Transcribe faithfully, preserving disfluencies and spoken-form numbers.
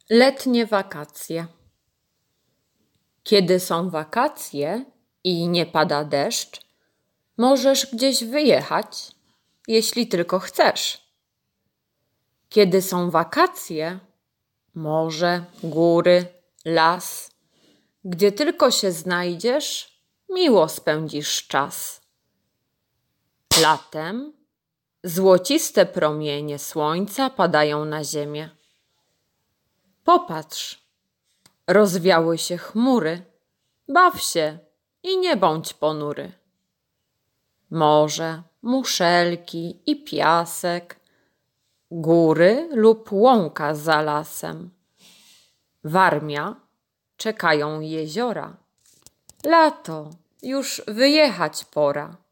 Letnie wakacje. Kiedy są wakacje i nie pada deszcz, możesz gdzieś wyjechać, jeśli tylko chcesz. Kiedy są wakacje, morze, góry, las, gdzie tylko się znajdziesz, miło spędzisz czas. Latem złociste promienie słońca padają na ziemię. Popatrz, rozwiały się chmury, baw się i nie bądź ponury. Morze, muszelki i piasek, góry lub łąka za lasem. Warmia, czekają jeziora. Lato, już wyjechać pora.